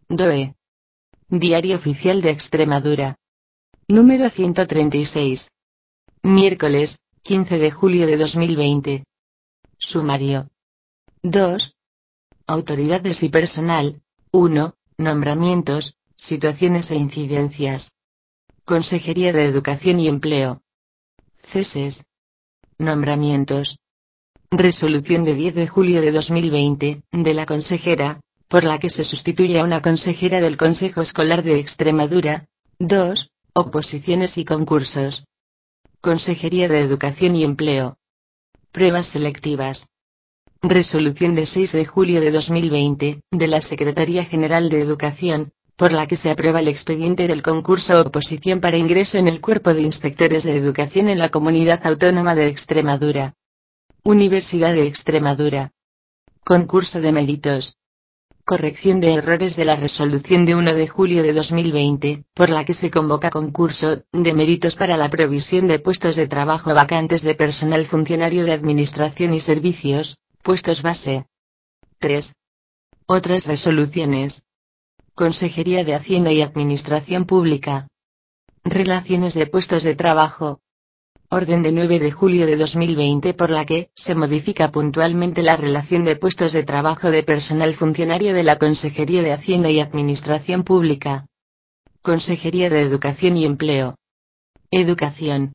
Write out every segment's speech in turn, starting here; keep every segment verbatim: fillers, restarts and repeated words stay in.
D O E. Diario Oficial de Extremadura. Número ciento treinta y seis. Miércoles, quince de julio de dos mil veinte. Sumario. dos. Autoridades y personal. uno. Nombramientos, situaciones e incidencias. Consejería de Educación y Empleo. Ceses. Nombramientos. Resolución de diez de julio de dos mil veinte, de la consejera, por la que se sustituye a una consejera del Consejo Escolar de Extremadura. dos. Oposiciones y concursos. Consejería de Educación y Empleo. Pruebas selectivas. Resolución de seis de julio de dos mil veinte, de la Secretaría General de Educación, por la que se aprueba el expediente del concurso oposición para ingreso en el Cuerpo de Inspectores de Educación en la Comunidad Autónoma de Extremadura. Universidad de Extremadura. Concurso de méritos. Corrección de errores de la resolución de uno de julio de dos mil veinte, por la que se convoca concurso de méritos para la provisión de puestos de trabajo vacantes de personal funcionario de Administración y Servicios, puestos base. tres. Otras resoluciones. Consejería de Hacienda y Administración Pública. Relaciones de puestos de trabajo. Orden de nueve de julio de dos mil veinte por la que se modifica puntualmente la relación de puestos de trabajo de personal funcionario de la Consejería de Hacienda y Administración Pública. Consejería de Educación y Empleo. Educación.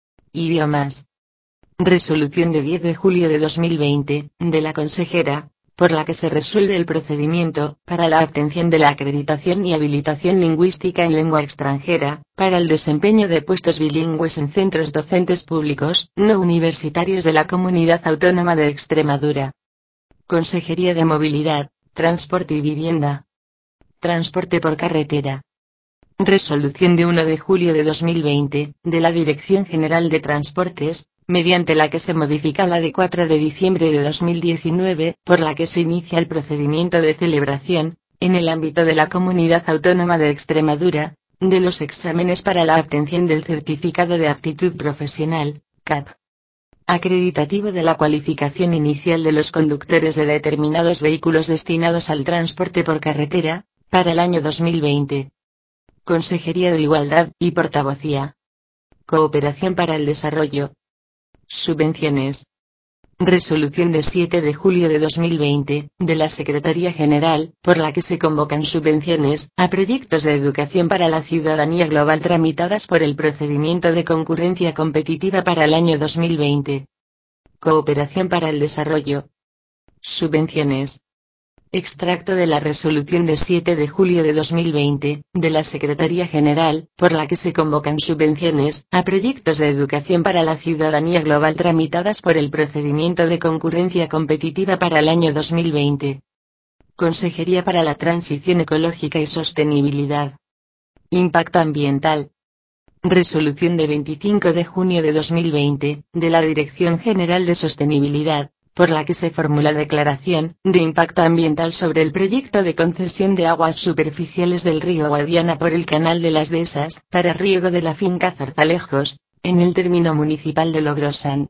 Idiomas. Resolución de diez de julio de dos mil veinte, de la consejera, por la que se resuelve el procedimiento para la obtención de la acreditación y habilitación lingüística en lengua extranjera, para el desempeño de puestos bilingües en centros docentes públicos, no universitarios de la Comunidad Autónoma de Extremadura. Consejería de Movilidad, Transporte y Vivienda. Transporte por carretera. Resolución de uno de julio de dos mil veinte, de la Dirección General de Transportes, mediante la que se modifica la de cuatro de diciembre de dos mil diecinueve, por la que se inicia el procedimiento de celebración, en el ámbito de la Comunidad Autónoma de Extremadura, de los exámenes para la obtención del Certificado de Aptitud Profesional, C A P. Acreditativo de la cualificación inicial de los conductores de determinados vehículos destinados al transporte por carretera, para el año dos mil veinte. Consejería de Igualdad y Portavocía. Cooperación para el Desarrollo. Subvenciones. Resolución de siete de julio de dos mil veinte, de la Secretaría General, por la que se convocan subvenciones a proyectos de educación para la ciudadanía global tramitadas por el procedimiento de concurrencia competitiva para el año dos mil veinte. Cooperación para el Desarrollo. Subvenciones. Extracto de la resolución de siete de julio de dos mil veinte, de la Secretaría General, por la que se convocan subvenciones a proyectos de educación para la ciudadanía global tramitadas por el procedimiento de concurrencia competitiva para el año dos mil veinte. Consejería para la Transición Ecológica y Sostenibilidad. Impacto ambiental. Resolución de veinticinco de junio de dos mil veinte, de la Dirección General de Sostenibilidad, por la que se formula declaración de impacto ambiental sobre el proyecto de concesión de aguas superficiales del río Guadiana por el Canal de las Dehesas, para riego de la finca Zarzalejos, en el término municipal de Logrosan.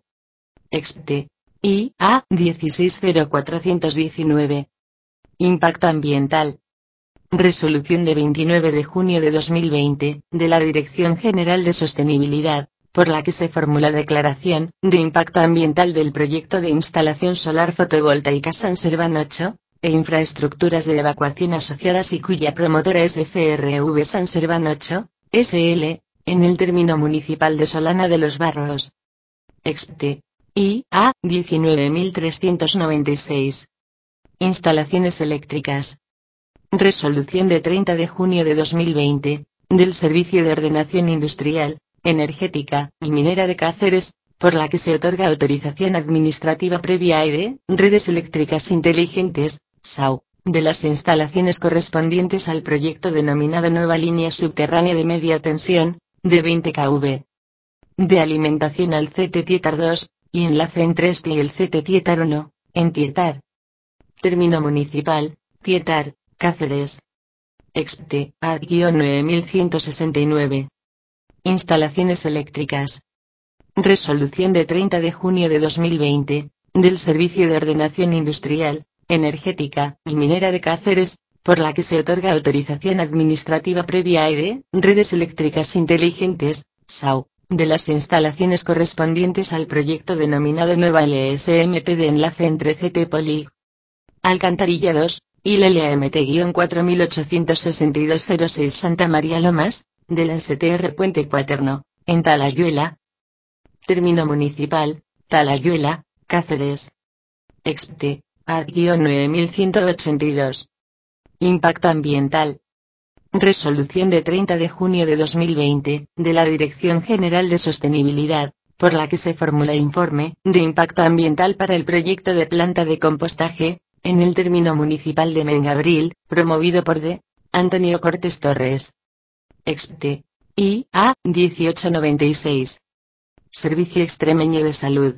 Expte. I A dieciséis cero cuatrocientos diecinueve. Impacto ambiental. Resolución de veintinueve de junio de dos mil veinte, de la Dirección General de Sostenibilidad, por la que se formula declaración de impacto ambiental del proyecto de instalación solar fotovoltaica San Serván ocho, e infraestructuras de evacuación asociadas y cuya promotora es F R V San Serván ocho, S L, en el término municipal de Solana de los Barros. Expte. I A diecinueve mil trescientos noventa y seis. Instalaciones eléctricas. Resolución de treinta de junio de dos mil veinte, del Servicio de Ordenación Industrial, Energética y Minera de Cáceres, por la que se otorga autorización administrativa previa a E D E, Redes Eléctricas Inteligentes, S A U, de las instalaciones correspondientes al proyecto denominado Nueva Línea Subterránea de Media Tensión, de veinte kilovoltios. De alimentación al C T Tietar dos, y enlace entre este y el C T Tietar uno, en Tietar. Término municipal, Tietar, Cáceres. Expte. A nueve mil ciento sesenta y nueve. Instalaciones eléctricas. Resolución de treinta de junio de dos mil veinte, del Servicio de Ordenación Industrial, Energética y Minera de Cáceres, por la que se otorga autorización administrativa previa E de Redes Eléctricas Inteligentes, S A U, de las instalaciones correspondientes al proyecto denominado Nueva L S M T de enlace entre C T Polig. Alcantarilla dos, I L L M T cuatro ochocientos sesenta y dos cero seis Santa María Lomas, de la S T R Puente Cuaterno, en Talayuela. Término municipal, Talayuela, Cáceres. Expte, A D nueve mil ciento ochenta y dos. Impacto ambiental. Resolución de treinta de junio de dos mil veinte, de la Dirección General de Sostenibilidad, por la que se formula informe de impacto ambiental para el proyecto de planta de compostaje, en el término municipal de Mengabril, promovido por D. Antonio Cortés Torres. Expte, I A dieciocho noventa y seis. Servicio Extremeño de Salud.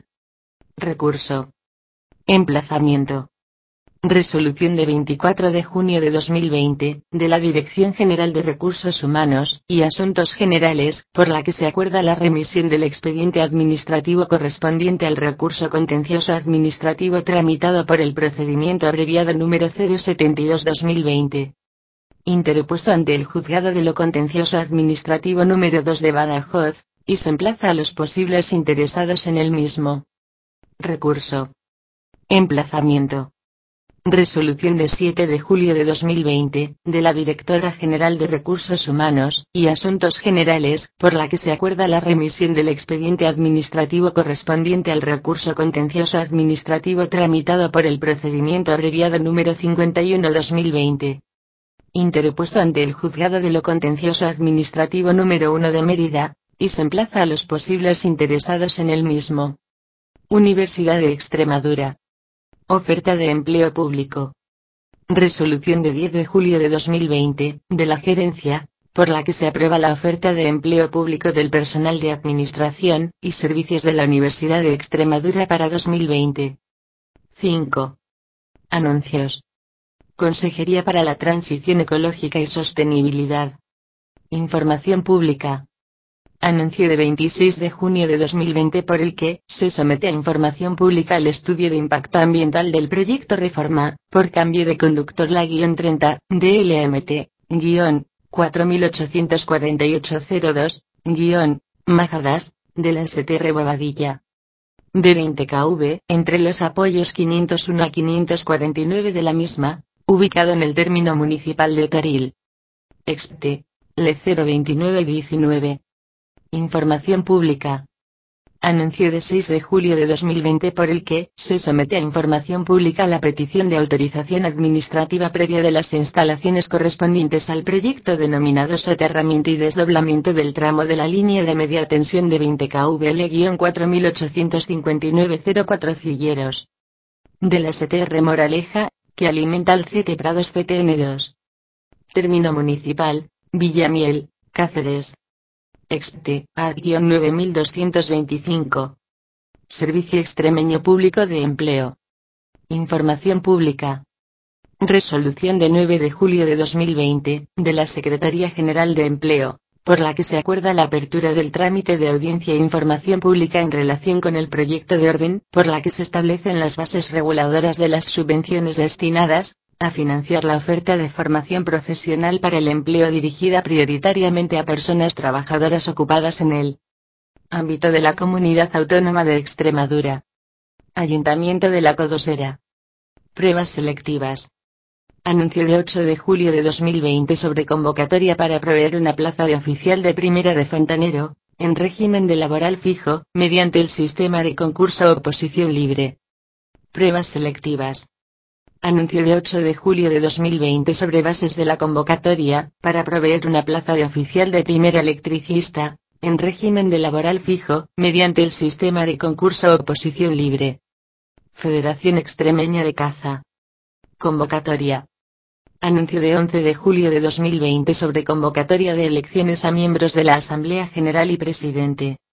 Recurso. Emplazamiento. Resolución de veinticuatro de junio de dos mil veinte, de la Dirección General de Recursos Humanos y Asuntos Generales, por la que se acuerda la remisión del expediente administrativo correspondiente al recurso contencioso administrativo tramitado por el procedimiento abreviado número cero setenta y dos barra dos mil veinte. Interpuesto ante el Juzgado de lo Contencioso Administrativo número dos de Badajoz, y se emplaza a los posibles interesados en el mismo. Recurso. Emplazamiento. Resolución de siete de julio de dos mil veinte, de la Directora General de Recursos Humanos y Asuntos Generales, por la que se acuerda la remisión del expediente administrativo correspondiente al recurso contencioso administrativo tramitado por el procedimiento abreviado número cincuenta y uno barra dos mil veinte. Interpuesto ante el Juzgado de lo Contencioso Administrativo número uno de Mérida, y se emplaza a los posibles interesados en el mismo. Universidad de Extremadura. Oferta de empleo público. Resolución de diez de julio de dos mil veinte, de la Gerencia, por la que se aprueba la oferta de empleo público del personal de Administración y Servicios de la Universidad de Extremadura para dos mil veinte. cinco. Anuncios. Consejería para la Transición Ecológica y Sostenibilidad. Información pública. Anuncio de veintiséis de junio de dos mil veinte por el que se somete a información pública el estudio de impacto ambiental del proyecto Reforma, por cambio de conductor la treinta, D L M T, cuatro ochocientos cuarenta y ocho cero dos, Majadas, de la S T R Bobadilla. De veinte kilovoltios, entre los apoyos quinientos uno a quinientos cuarenta y nueve de la misma, ubicado en el término municipal de Toril. Expte, L cero veintinueve diecinueve. Información pública. Anuncio de seis de julio de dos mil veinte por el que se somete a información pública la petición de autorización administrativa previa de las instalaciones correspondientes al proyecto denominado soterramiento y desdoblamiento del tramo de la línea de media tensión de veinte kilovoltios cuatro ochocientos cincuenta y nueve cero cuatro Cilleros. De la S T R Moraleja, que alimenta al C T Prados C T N dos. Término municipal, Villamiel, Cáceres. Expte, A D nueve mil doscientos veinticinco. Servicio Extremeño Público de Empleo. Información pública. Resolución de nueve de julio de dos mil veinte, de la Secretaría General de Empleo, por la que se acuerda la apertura del trámite de audiencia e información pública en relación con el proyecto de orden, por la que se establecen las bases reguladoras de las subvenciones destinadas a financiar la oferta de formación profesional para el empleo dirigida prioritariamente a personas trabajadoras ocupadas en el ámbito de la Comunidad Autónoma de Extremadura. Ayuntamiento de la Codosera. Pruebas selectivas. Anuncio de ocho de julio de dos mil veinte sobre convocatoria para proveer una plaza de oficial de primera de fontanero, en régimen de laboral fijo, mediante el sistema de concurso o oposición libre. Pruebas selectivas. Anuncio de ocho de julio de dos mil veinte sobre bases de la convocatoria, para proveer una plaza de oficial de primera electricista, en régimen de laboral fijo, mediante el sistema de concurso o oposición libre. Federación Extremeña de Caza. Convocatoria. Anuncio de once de julio de dos mil veinte sobre convocatoria de elecciones a miembros de la Asamblea General y Presidente.